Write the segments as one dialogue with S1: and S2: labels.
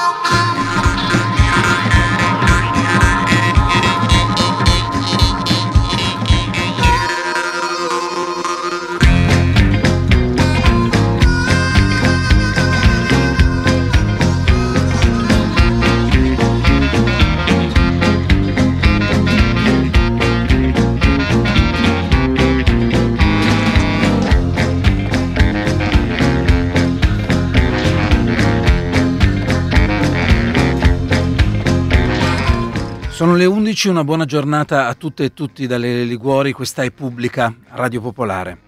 S1: Sono le 11, una buona giornata a tutte e tutti dalle Liguori, questa è Pubblica, Radio Popolare.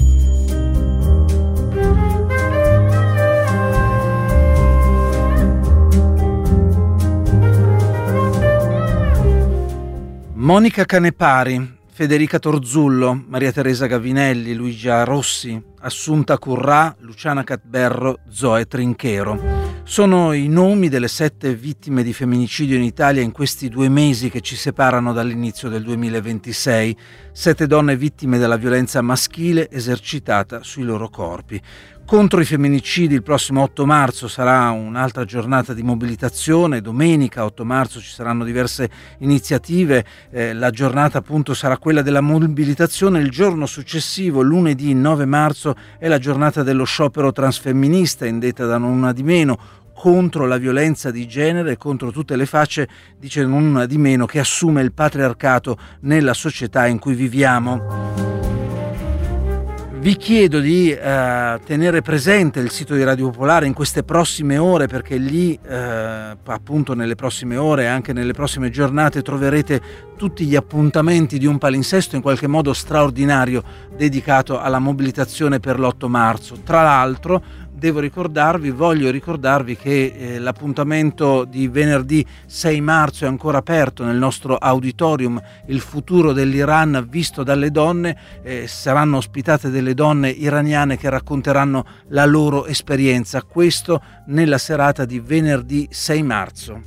S1: Monica Canepari, Federica Torzullo, Maria Teresa Gavinelli, Luigia Rossi, Assunta Currà, Luciana Catberro, Zoe Trinchero. Sono i nomi delle 7 vittime di femminicidio in Italia in questi 2 mesi che ci separano dall'inizio del 2026. 7 donne vittime della violenza maschile esercitata sui loro corpi. Contro i femminicidi il prossimo 8 marzo sarà un'altra giornata di mobilitazione. Domenica 8 marzo ci saranno diverse iniziative. La giornata appunto sarà quella della mobilitazione. Il giorno successivo, lunedì 9 marzo, è la giornata dello sciopero transfemminista, indetta da Non Una Di Meno, contro la violenza di genere e contro tutte le facce, dice Non Una Di Meno, che assume il patriarcato nella società in cui viviamo. Vi chiedo di tenere presente il sito di Radio Popolare in queste prossime ore, perché lì appunto nelle prossime ore e anche nelle prossime giornate troverete tutti gli appuntamenti di un palinsesto in qualche modo straordinario dedicato alla mobilitazione per l'8 marzo. Tra l'altro voglio ricordarvi che l'appuntamento di venerdì 6 marzo è ancora aperto nel nostro auditorium, Il futuro dell'Iran visto dalle donne. Saranno ospitate delle donne iraniane che racconteranno la loro esperienza, questo nella serata di venerdì 6 marzo.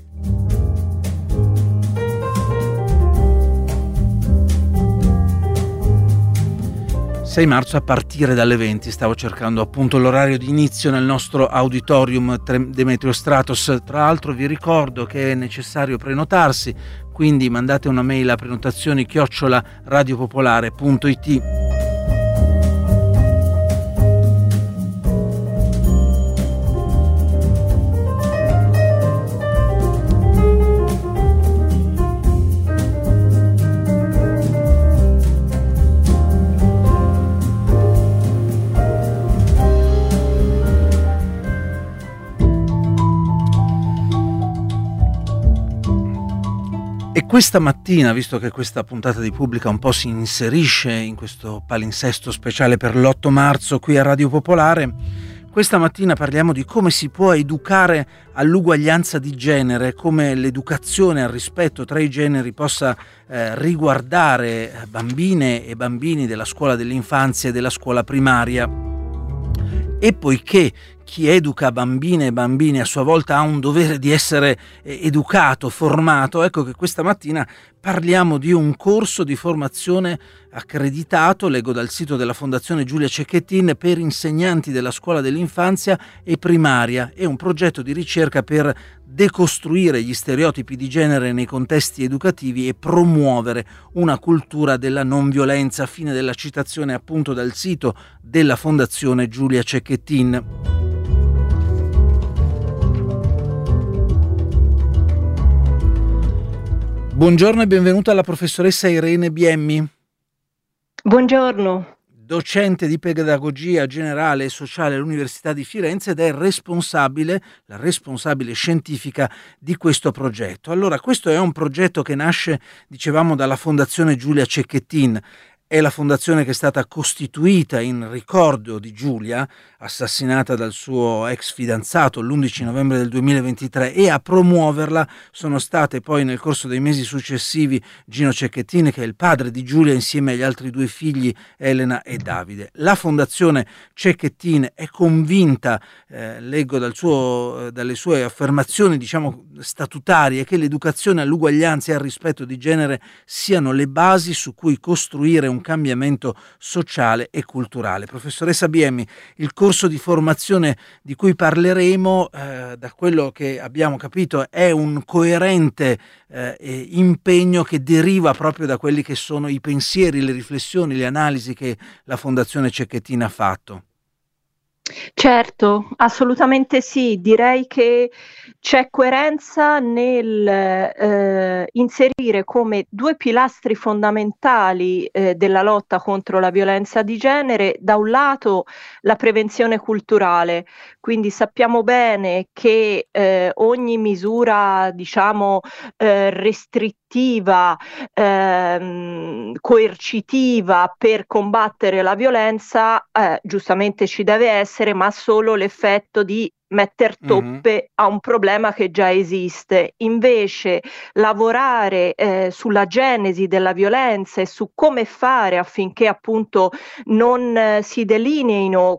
S1: «6 marzo a partire dalle 20, stavo cercando appunto l'orario di inizio nel nostro auditorium Demetrio Stratos. Tra l'altro vi ricordo che è necessario prenotarsi, quindi mandate una mail a prenotazioni@radiopopolare.it. E questa mattina, visto che questa puntata di Pubblica un po' si inserisce in questo palinsesto speciale per l'8 marzo qui a Radio Popolare, questa mattina parliamo di come si può educare all'uguaglianza di genere, come l'educazione al rispetto tra i generi possa riguardare bambine e bambini della scuola dell'infanzia e della scuola primaria. E poiché chi educa bambine e bambini a sua volta ha un dovere di essere educato, formato, ecco che questa mattina parliamo di un corso di formazione accreditato, leggo dal sito della Fondazione Giulia Cecchettin, per insegnanti della scuola dell'infanzia e primaria. È un progetto di ricerca per decostruire gli stereotipi di genere nei contesti educativi e promuovere una cultura della non violenza. Fine della citazione appunto dal sito della Fondazione Giulia Cecchettin. Buongiorno e benvenuta alla professoressa Irene Biemmi.
S2: Buongiorno.
S1: Docente di pedagogia generale e sociale all'Università di Firenze ed è la responsabile scientifica di questo progetto. Allora, questo è un progetto che nasce, dicevamo, dalla Fondazione Giulia Cecchettin. È la fondazione che è stata costituita in ricordo di Giulia, assassinata dal suo ex fidanzato l'11 novembre del 2023, e a promuoverla sono state poi nel corso dei mesi successivi Gino Cecchettin, che è il padre di Giulia, insieme agli altri 2 figli, Elena e Davide. La fondazione Cecchettin è convinta, leggo dalle sue affermazioni diciamo statutarie, che l'educazione all'uguaglianza e al rispetto di genere siano le basi su cui costruire un un cambiamento sociale e culturale. Professoressa Biemi, il corso di formazione di cui parleremo, da quello che abbiamo capito, è un coerente impegno che deriva proprio da quelli che sono i pensieri, le riflessioni, le analisi che la Fondazione Cecchettin ha fatto.
S2: Certo, assolutamente sì. Direi che c'è coerenza nel inserire come due pilastri fondamentali della lotta contro la violenza di genere, da un lato la prevenzione culturale, quindi sappiamo bene che ogni misura, diciamo, restrittiva, coercitiva per combattere la violenza, giustamente ci deve essere, ma ha solo l'effetto di metter toppe a un problema che già esiste. Invece lavorare sulla genesi della violenza e su come fare affinché appunto non si delineino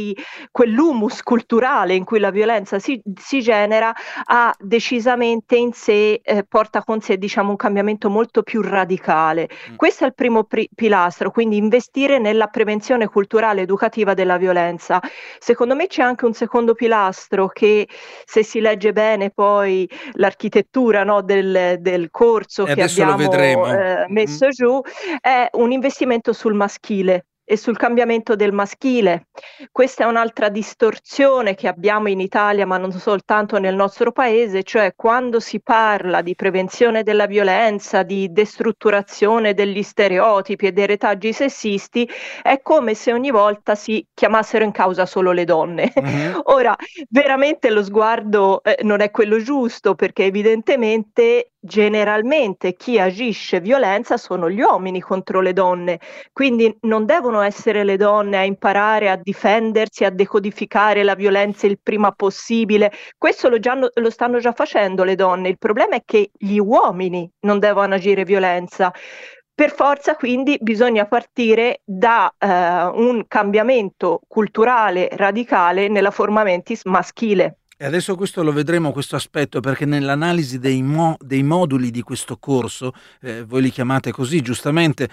S2: quell'humus culturale in cui la violenza si genera, ha decisamente in sé, porta con sé, diciamo, un cambiamento molto più radicale. Questo è il primo pilastro, quindi investire nella prevenzione culturale educativa della violenza. Secondo me c'è anche un secondo pilastro che, se si legge bene poi l'architettura, no, del corso
S1: E
S2: che
S1: adesso lo
S2: abbiamo
S1: vedremo.
S2: messo giù, è un investimento sul maschile e sul cambiamento del maschile. Questa è un'altra distorsione che abbiamo in Italia, ma non soltanto nel nostro paese, cioè quando si parla di prevenzione della violenza, di destrutturazione degli stereotipi e dei retaggi sessisti, è come se ogni volta si chiamassero in causa solo le donne. Ora, veramente lo sguardo non è quello giusto, perché evidentemente generalmente chi agisce violenza sono gli uomini contro le donne, quindi non devono essere le donne a imparare a difendersi, a decodificare la violenza il prima possibile. Questo lo stanno già facendo le donne. Il problema è che gli uomini non devono agire violenza. Per forza quindi bisogna partire da un cambiamento culturale radicale nella forma mentis maschile.
S1: E adesso questo lo vedremo, questo aspetto, perché nell'analisi dei moduli di questo corso, voi li chiamate così giustamente,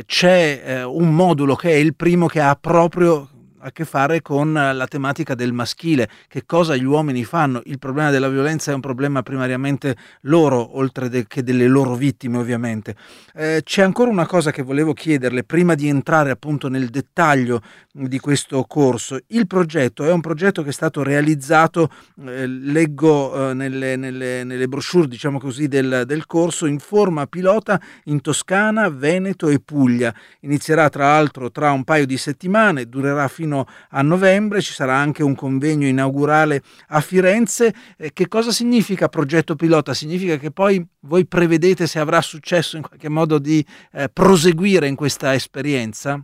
S1: c'è un modulo che è il primo, che ha proprio a che fare con la tematica del maschile, che cosa gli uomini fanno. Il problema della violenza è un problema primariamente loro, oltre che delle loro vittime, ovviamente. C'è ancora una cosa che volevo chiederle prima di entrare appunto nel dettaglio di questo corso. Il progetto è un progetto che è stato realizzato, leggo nelle brochure, diciamo così, del corso, in forma pilota in Toscana, Veneto e Puglia. Inizierà tra l'altro tra un paio di settimane, durerà fino a novembre, ci sarà anche un convegno inaugurale a Firenze. Che cosa significa progetto pilota? Significa che poi voi prevedete, se avrà successo in qualche modo, di proseguire in questa esperienza?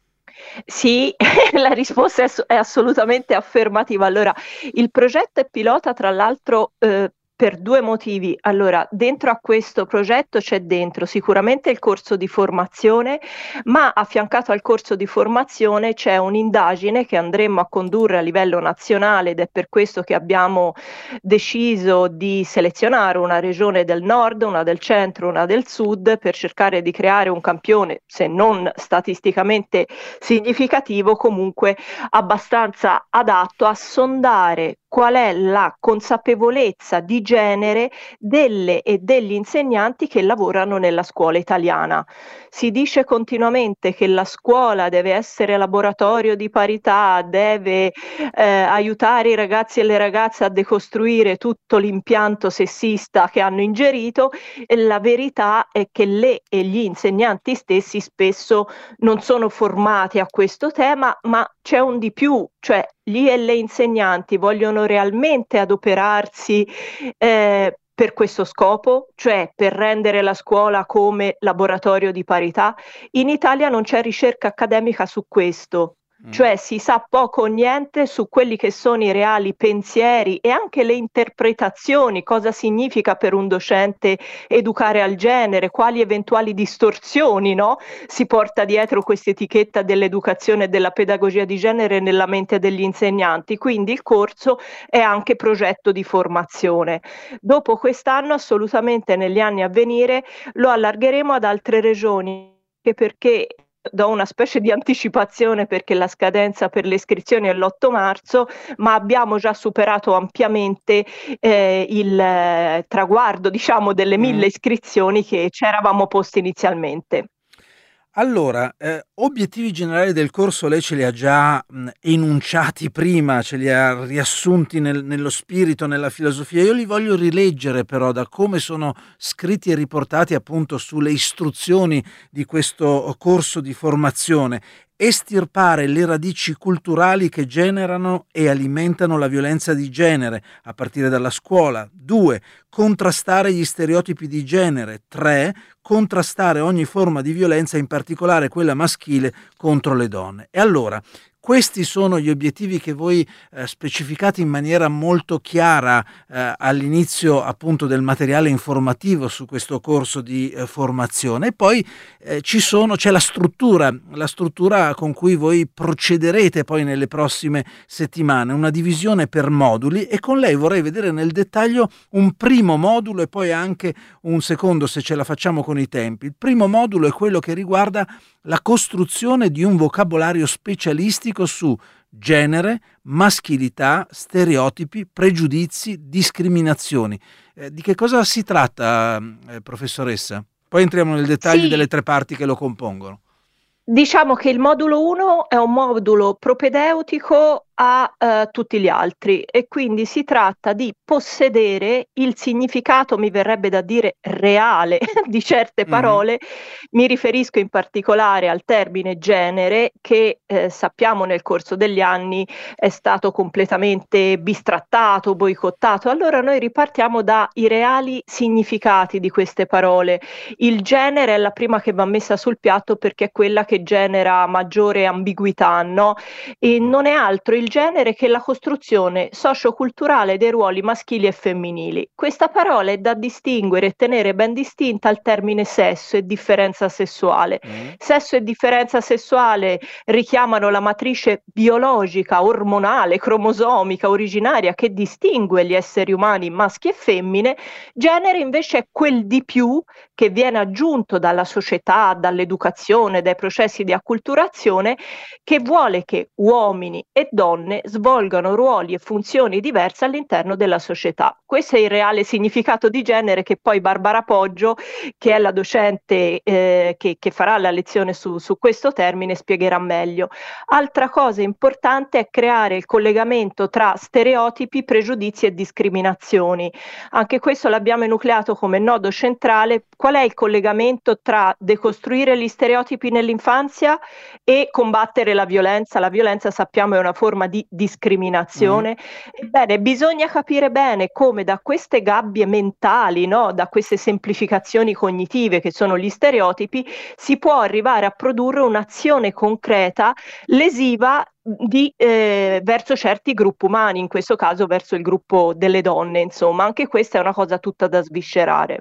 S2: Sì, la risposta è assolutamente affermativa. Allora, il progetto è pilota, tra l'altro, per due motivi. Allora, dentro a questo progetto c'è dentro sicuramente il corso di formazione, ma affiancato al corso di formazione c'è un'indagine che andremo a condurre a livello nazionale, ed è per questo che abbiamo deciso di selezionare una regione del nord, una del centro, una del sud, per cercare di creare un campione, se non statisticamente significativo, comunque abbastanza adatto a sondare qual è la consapevolezza di genere delle e degli insegnanti che lavorano nella scuola italiana. Si dice continuamente che la scuola deve essere laboratorio di parità, deve aiutare i ragazzi e le ragazze a decostruire tutto l'impianto sessista che hanno ingerito, e la verità è che le e gli insegnanti stessi spesso non sono formati a questo tema, ma c'è un di più, cioè gli e le insegnanti vogliono realmente adoperarsi per questo scopo, cioè per rendere la scuola come laboratorio di parità. In Italia non c'è ricerca accademica su questo. Cioè si sa poco o niente su quelli che sono i reali pensieri e anche le interpretazioni, cosa significa per un docente educare al genere, quali eventuali distorsioni, no, si porta dietro questa etichetta dell'educazione e della pedagogia di genere nella mente degli insegnanti. Quindi il corso è anche progetto di formazione. Dopo quest'anno, assolutamente negli anni a venire, lo allargheremo ad altre regioni, perché do una specie di anticipazione perché la scadenza per le iscrizioni è l'8 marzo, ma abbiamo già superato ampiamente il traguardo, diciamo, delle 1000 iscrizioni che ci eravamo posti inizialmente.
S1: Allora, obiettivi generali del corso lei ce li ha già enunciati prima, ce li ha riassunti nello spirito, nella filosofia. Io li voglio rileggere però da come sono scritti e riportati appunto sulle istruzioni di questo corso di formazione. Estirpare le radici culturali che generano e alimentano la violenza di genere, a partire dalla scuola. 2. Contrastare gli stereotipi di genere. 3. Contrastare ogni forma di violenza, in particolare quella maschile, contro le donne. E allora, questi sono gli obiettivi che voi specificate in maniera molto chiara all'inizio appunto del materiale informativo su questo corso di formazione. E poi c'è la struttura con cui voi procederete poi nelle prossime settimane, una divisione per moduli, e con lei vorrei vedere nel dettaglio un primo modulo e poi anche un secondo, se ce la facciamo con i tempi. Il primo modulo è quello che riguarda la costruzione di un vocabolario specialistico su genere, maschilità, stereotipi, pregiudizi, discriminazioni. Di che cosa si tratta, professoressa? Poi entriamo nel dettaglio delle 3 parti che lo compongono.
S2: Diciamo che il modulo 1 è un modulo propedeutico a tutti gli altri, e quindi si tratta di possedere il significato, mi verrebbe da dire reale, di certe parole. Mi riferisco in particolare al termine genere che sappiamo nel corso degli anni è stato completamente bistrattato, boicottato. Allora noi ripartiamo dai reali significati di queste parole. Il genere è la prima che va messa sul piatto perché è quella che genera maggiore ambiguità, no? E non è altro il genere che la costruzione socioculturale dei ruoli maschili e femminili. Questa parola è da distinguere e tenere ben distinta al termine sesso e differenza sessuale. Sesso e differenza sessuale richiamano la matrice biologica, ormonale, cromosomica, originaria che distingue gli esseri umani maschi e femmine. Genere invece è quel di più che viene aggiunto dalla società, dall'educazione, dai processi di acculturazione, che vuole che uomini e donne svolgano ruoli e funzioni diverse all'interno della società. Questo è il reale significato di genere, che poi Barbara Poggio, che è la docente che farà la lezione su questo termine, spiegherà meglio. Altra cosa importante è creare il collegamento tra stereotipi, pregiudizi e discriminazioni. Anche questo l'abbiamo enucleato come nodo centrale. Qual è il collegamento tra decostruire gli stereotipi nell'infanzia e combattere la violenza? La violenza, sappiamo, è una forma di discriminazione. Ebbene, bisogna capire bene come da queste gabbie mentali, no, da queste semplificazioni cognitive che sono gli stereotipi, si può arrivare a produrre un'azione concreta lesiva verso certi gruppi umani, in questo caso verso il gruppo delle donne. Insomma, anche questa è una cosa tutta da sviscerare.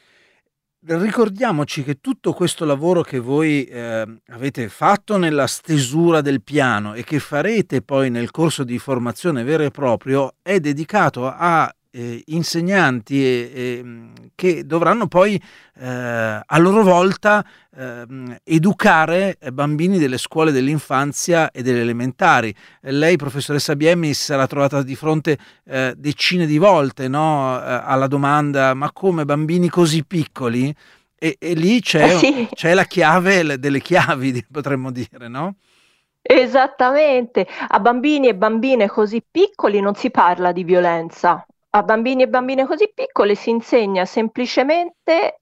S1: Ricordiamoci che tutto questo lavoro che voi avete fatto nella stesura del piano e che farete poi nel corso di formazione vero e proprio è dedicato a insegnanti che dovranno poi a loro volta educare bambini delle scuole dell'infanzia e delle elementari. Lei, professoressa Biemmi, si sarà trovata di fronte decine di volte, no, alla domanda: ma come, bambini così piccoli? E lì c'è la chiave delle chiavi, potremmo dire, no?
S2: Esattamente, a bambini e bambine così piccoli non si parla di violenza. A bambini e bambine così piccole si insegna semplicemente,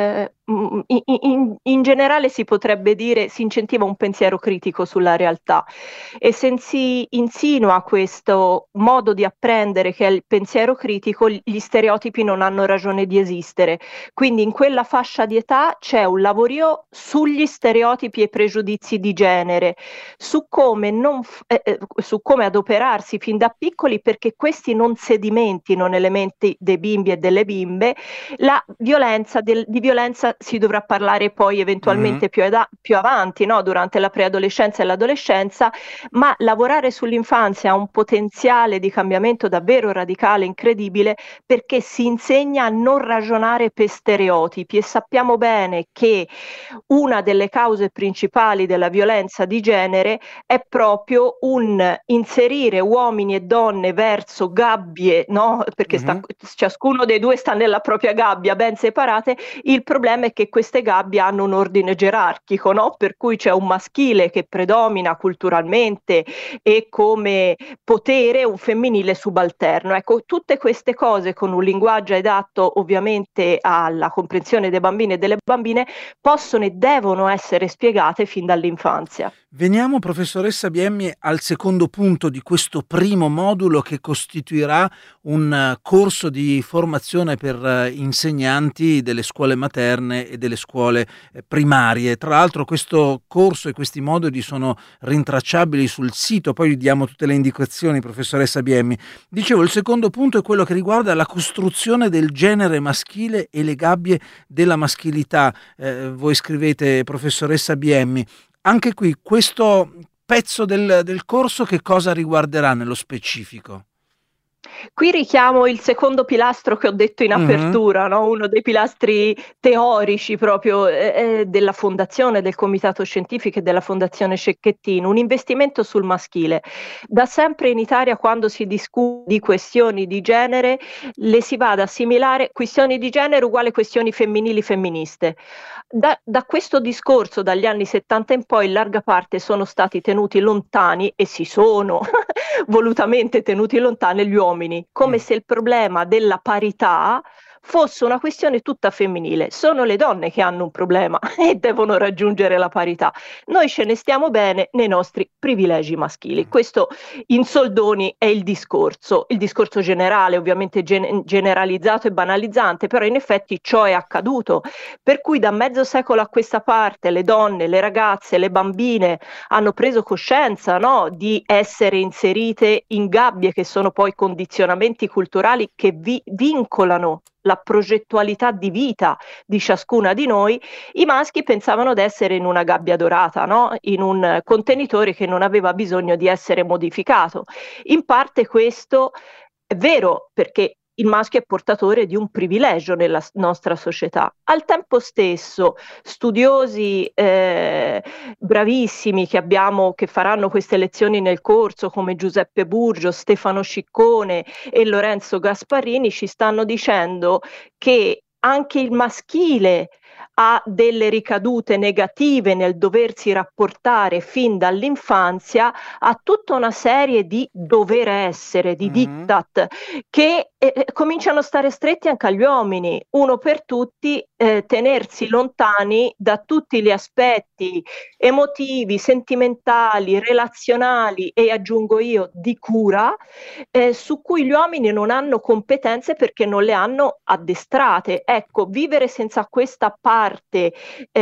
S2: in generale si potrebbe dire, si incentiva un pensiero critico sulla realtà, e se si insinua questo modo di apprendere che è il pensiero critico, gli stereotipi non hanno ragione di esistere. Quindi in quella fascia di età c'è un lavorio sugli stereotipi e pregiudizi di genere, su come adoperarsi fin da piccoli perché questi non sedimentino nelle menti dei bimbi e delle bimbe la violenza di violenza si dovrà parlare poi eventualmente più avanti, no? Durante la preadolescenza e l'adolescenza, ma lavorare sull'infanzia ha un potenziale di cambiamento davvero radicale, incredibile, perché si insegna a non ragionare per stereotipi e sappiamo bene che una delle cause principali della violenza di genere è proprio un inserire uomini e donne verso gabbie, no? Perché ciascuno dei due sta nella propria gabbia, ben separate. Il problema è che queste gabbie hanno un ordine gerarchico, no? Per cui c'è un maschile che predomina culturalmente e come potere, un femminile subalterno. Ecco, tutte queste cose con un linguaggio adatto ovviamente alla comprensione dei bambini e delle bambine possono e devono essere spiegate fin dall'infanzia.
S1: Veniamo, professoressa Biemmi, al secondo punto di questo primo modulo, che costituirà un corso di formazione per insegnanti delle scuole materne e delle scuole primarie. Tra l'altro questo corso e questi moduli sono rintracciabili sul sito, poi vi diamo tutte le indicazioni, professoressa Biemmi. Dicevo, il secondo punto è quello che riguarda la costruzione del genere maschile e le gabbie della maschilità. Voi scrivete, professoressa Biemmi, anche qui questo pezzo del corso che cosa riguarderà nello specifico?
S2: Qui richiamo il secondo pilastro che ho detto in apertura, no? Uno dei pilastri teorici proprio della fondazione, del comitato scientifico e della fondazione Cecchettin, un investimento sul maschile. Da sempre in Italia, quando si discute di questioni di genere, le si va ad assimilare questioni di genere uguale questioni femminili femministe. Da questo discorso, dagli anni 70 in poi, in larga parte sono stati tenuti lontani e si sono volutamente tenuti lontani gli uomini, come se il problema della parità fosse una questione tutta femminile. Sono le donne che hanno un problema e devono raggiungere la parità. Noi ce ne stiamo bene nei nostri privilegi maschili. Questo in soldoni è il discorso generale, ovviamente generalizzato e banalizzante, però in effetti ciò è accaduto. Per cui da mezzo secolo a questa parte le donne, le ragazze, le bambine hanno preso coscienza, no, di essere inserite in gabbie che sono poi condizionamenti culturali che vincolano la progettualità di vita di ciascuna di noi. I maschi pensavano di essere in una gabbia dorata, no? In un contenitore che non aveva bisogno di essere modificato. In parte questo è vero, perché il maschio è portatore di un privilegio nella nostra società. Al tempo stesso, studiosi bravissimi che abbiamo, che faranno queste lezioni nel corso, come Giuseppe Burgio, Stefano Sciccone e Lorenzo Gasparini, ci stanno dicendo che anche il maschile ha delle ricadute negative nel doversi rapportare fin dall'infanzia a tutta una serie di dover essere, di diktat, che cominciano a stare stretti anche agli uomini. Uno per tutti, tenersi lontani da tutti gli aspetti emotivi, sentimentali, relazionali e, aggiungo io, di cura, su cui gli uomini non hanno competenze perché non le hanno addestrate. Ecco, vivere senza questa parte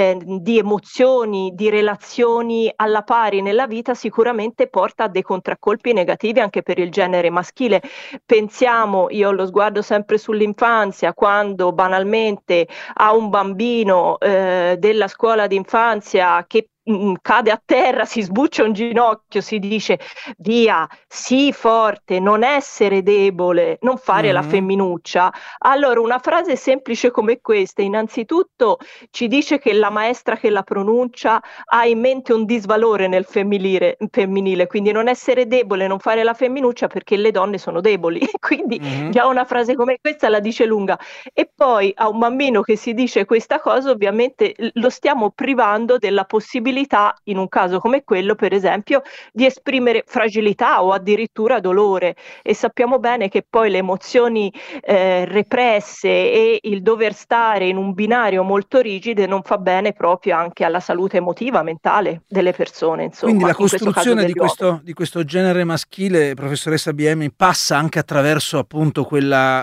S2: di emozioni, di relazioni alla pari nella vita sicuramente porta a dei contraccolpi negativi anche per il genere maschile. Pensiamo, io ho lo sguardo sempre sull'infanzia, quando banalmente a un bambino della scuola d'infanzia che cade a terra, si sbuccia un ginocchio, si dice via, sii forte, non essere debole, non fare la femminuccia. Allora una frase semplice come questa innanzitutto ci dice che la maestra che la pronuncia ha in mente un disvalore nel femminile, quindi non essere debole, non fare la femminuccia perché le donne sono deboli, quindi già una frase come questa la dice lunga. E poi a un bambino che si dice questa cosa ovviamente lo stiamo privando della possibilità, in un caso come quello per esempio, di esprimere fragilità o addirittura dolore, e sappiamo bene che poi le emozioni represse e il dover stare in un binario molto rigido non fa bene proprio anche alla salute emotiva, mentale delle persone, insomma.
S1: Quindi la costruzione di questo genere maschile, professoressa Biemmi, passa anche attraverso appunto quella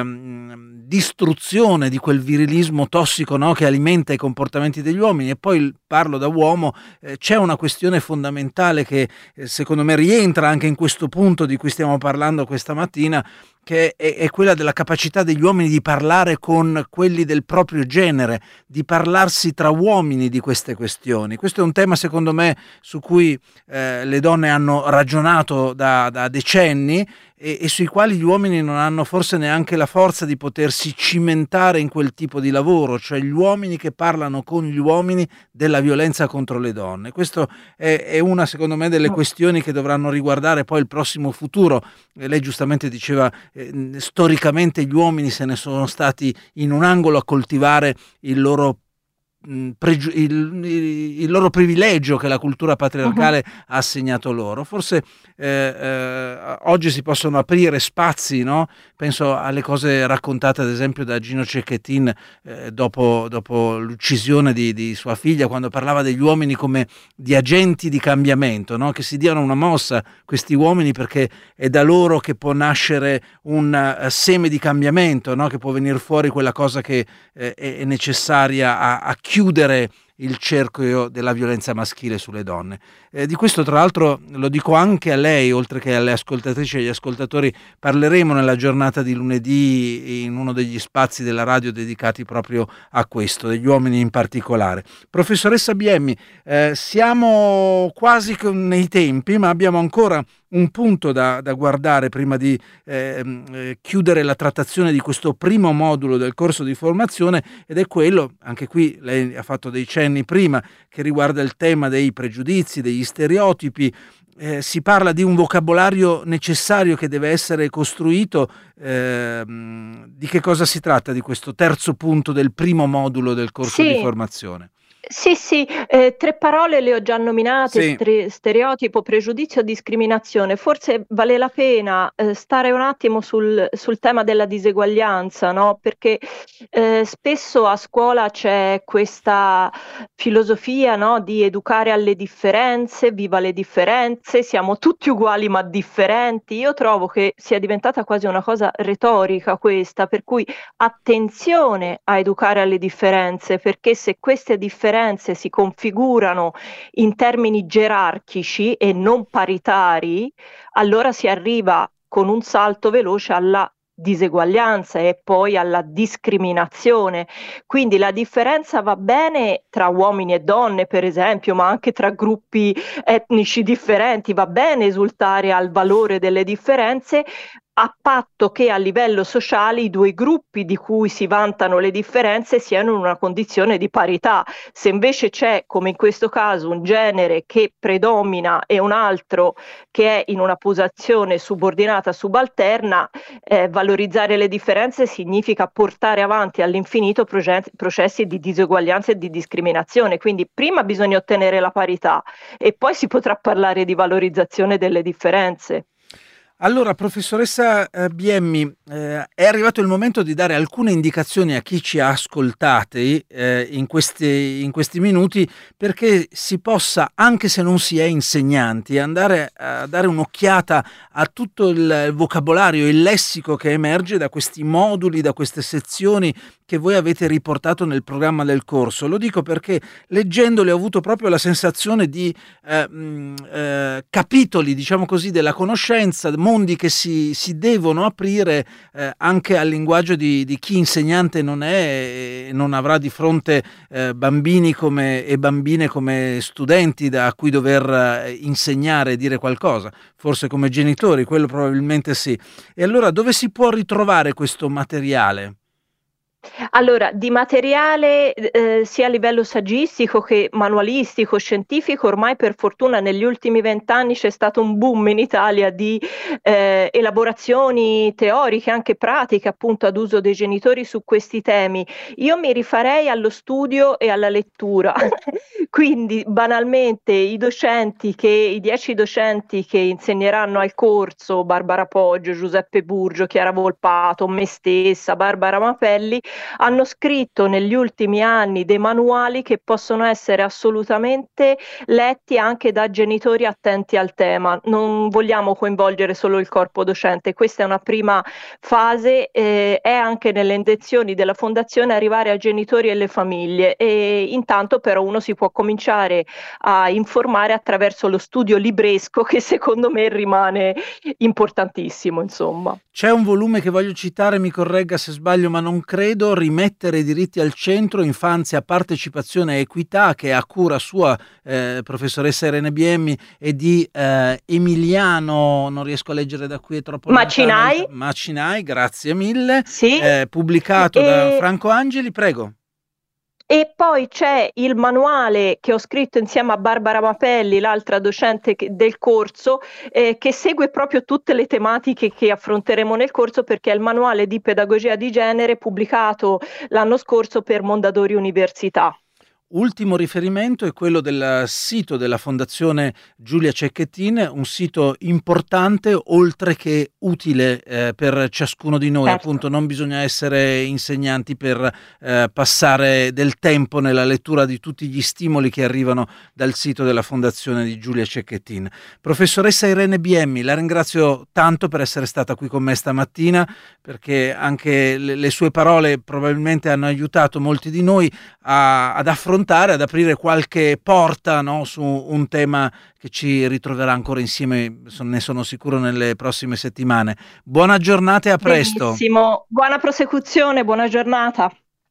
S1: distruzione di quel virilismo tossico, no, che alimenta i comportamenti degli uomini. E poi parlo da uomo, c'è una questione fondamentale che secondo me rientra anche in questo punto di cui stiamo parlando questa mattina, che è quella della capacità degli uomini di parlare con quelli del proprio genere, di parlarsi tra uomini di queste questioni. Questo è un tema, secondo me, su cui le donne hanno ragionato da decenni e sui quali gli uomini non hanno forse neanche la forza di potersi cimentare in quel tipo di lavoro, cioè gli uomini che parlano con gli uomini della violenza contro le donne. Questo è una, secondo me, delle questioni che dovranno riguardare poi il prossimo futuro. Lei giustamente diceva, storicamente gli uomini se ne sono stati in un angolo a coltivare il loro il loro privilegio che la cultura patriarcale ha assegnato loro. Forse oggi si possono aprire spazi, no? Penso alle cose raccontate ad esempio da Gino Cecchettin dopo l'uccisione di sua figlia, quando parlava degli uomini come di agenti di cambiamento, no? Che si diano una mossa questi uomini, perché è da loro che può nascere un seme di cambiamento, no? Che può venire fuori quella cosa che è necessaria a chiudere il cerchio della violenza maschile sulle donne. Di questo, tra l'altro, lo dico anche a lei, oltre che alle ascoltatrici e agli ascoltatori, parleremo nella giornata di lunedì in uno degli spazi della radio dedicati proprio a questo, degli uomini in particolare. Professoressa Biemmi, siamo quasi nei tempi, ma abbiamo ancora un punto da guardare prima di chiudere la trattazione di questo primo modulo del corso di formazione, ed è quello, anche qui lei ha fatto dei cenni prima, che riguarda il tema dei pregiudizi, degli stereotipi. Si parla di un vocabolario necessario che deve essere costruito. Di che cosa si tratta di questo terzo punto del primo modulo del corso di formazione?
S2: Sì, 3 parole le ho già nominate,
S1: Sì.
S2: stereotipo, pregiudizio, discriminazione. Forse vale la pena stare un attimo sul tema della diseguaglianza, no? Perché spesso a scuola c'è questa filosofia, no? Di educare alle differenze, viva le differenze, siamo tutti uguali ma differenti. Io trovo che sia diventata quasi una cosa retorica questa, per cui attenzione a educare alle differenze, perché se queste differenze si configurano in termini gerarchici e non paritari, allora si arriva con un salto veloce alla diseguaglianza e poi alla discriminazione. Quindi la differenza va bene tra uomini e donne, per esempio, ma anche tra gruppi etnici differenti, va bene esultare al valore delle differenze, a patto che a livello sociale i due gruppi di cui si vantano le differenze siano in una condizione di parità. Se invece c'è, come in questo caso, un genere che predomina e un altro che è in una posizione subordinata, subalterna, valorizzare le differenze significa portare avanti all'infinito processi di diseguaglianza e di discriminazione. Quindi prima bisogna ottenere la parità e poi si potrà parlare di valorizzazione delle differenze.
S1: Allora, professoressa Biemmi, è arrivato il momento di dare alcune indicazioni a chi ci ha ascoltati in questi minuti, perché si possa, anche se non si è insegnanti, andare a dare un'occhiata a tutto il vocabolario, il lessico che emerge da questi moduli, da queste sezioni che voi avete riportato nel programma del corso. Lo dico perché leggendoli ho avuto proprio la sensazione di capitoli, diciamo così, della conoscenza, mondi che si devono aprire anche al linguaggio di chi insegnante non è e non avrà di fronte bambini e bambine come studenti a cui dover insegnare e dire qualcosa, forse come genitori, quello probabilmente sì. E allora dove si può ritrovare questo materiale?
S2: Allora, di materiale sia a livello saggistico che manualistico, scientifico, ormai per fortuna negli ultimi 20 anni c'è stato un boom in Italia di elaborazioni teoriche, anche pratiche, appunto ad uso dei genitori su questi temi. Io mi rifarei allo studio e alla lettura. Quindi banalmente i 10 docenti che insegneranno al corso, Barbara Poggio, Giuseppe Burgio, Chiara Volpato, me stessa, Barbara Mapelli, hanno scritto negli ultimi anni dei manuali che possono essere assolutamente letti anche da genitori attenti al tema. Non vogliamo coinvolgere solo il corpo docente, questa è una prima fase, è anche nelle intenzioni della Fondazione arrivare ai genitori e alle famiglie, e intanto però uno si può cominciare a informare attraverso lo studio libresco, che secondo me rimane importantissimo, insomma.
S1: C'è un volume che voglio citare, mi corregga se sbaglio, ma non credo: Rimettere i diritti al centro, infanzia, partecipazione e equità, che è a cura sua, professoressa Irene Biemmi, e di Emiliano, non riesco a leggere da qui, è troppo
S2: Macinai.
S1: Macinai, grazie mille,
S2: Sì.
S1: pubblicato da Franco Angeli, prego.
S2: E poi c'è il manuale che ho scritto insieme a Barbara Mapelli, l'altra docente del corso, che segue proprio tutte le tematiche che affronteremo nel corso, perché è il manuale di pedagogia di genere pubblicato l'anno scorso per Mondadori Università.
S1: Ultimo riferimento è quello del sito della Fondazione Giulia Cecchettin, un sito importante oltre che utile per ciascuno di noi.
S2: Certo.
S1: Appunto, non bisogna essere insegnanti per passare del tempo nella lettura di tutti gli stimoli che arrivano dal sito della Fondazione di Giulia Cecchettin. Professoressa Irene Biemmi, la ringrazio tanto per essere stata qui con me stamattina, perché anche le sue parole probabilmente hanno aiutato molti di noi ad affrontare, ad aprire qualche porta, no, su un tema che ci ritroverà ancora insieme, ne sono sicuro, nelle prossime settimane. Buona giornata e a presto.
S2: Benissimo, buona prosecuzione, buona giornata.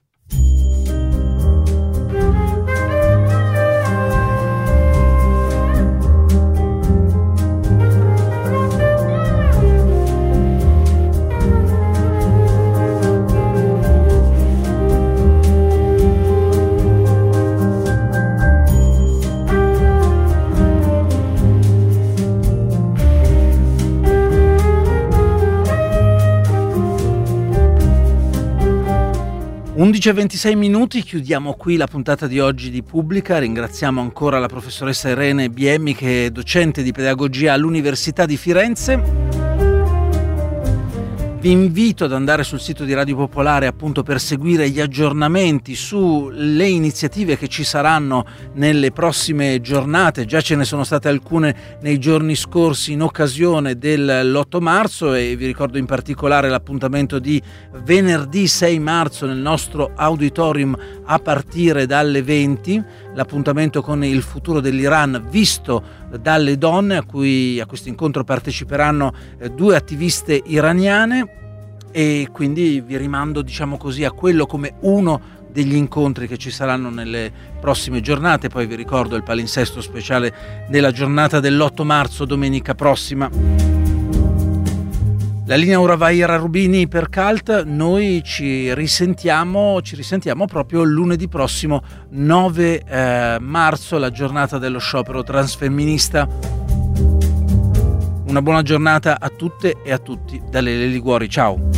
S1: e 26 minuti, chiudiamo qui la puntata di oggi di Pubblica. Ringraziamo ancora la professoressa Irene Biemmi, che è docente di pedagogia all'Università di Firenze. Vi invito ad andare sul sito di Radio Popolare, appunto, per seguire gli aggiornamenti sulle iniziative che ci saranno nelle prossime giornate. Già ce ne sono state alcune nei giorni scorsi in occasione dell'8 marzo e vi ricordo in particolare l'appuntamento di venerdì 6 marzo nel nostro auditorium a partire dalle 20, l'appuntamento con il futuro dell'Iran visto dalle donne, a questo incontro parteciperanno 2 attiviste iraniane, e quindi vi rimando, diciamo così, a quello come uno degli incontri che ci saranno nelle prossime giornate. Poi vi ricordo il palinsesto speciale della giornata dell'8 marzo, domenica prossima. La linea ora va a Ira Rubini per CALT. Noi ci risentiamo proprio lunedì prossimo 9 marzo, la giornata dello sciopero transfemminista. Una buona giornata a tutte e a tutti da Lele Liguori, ciao.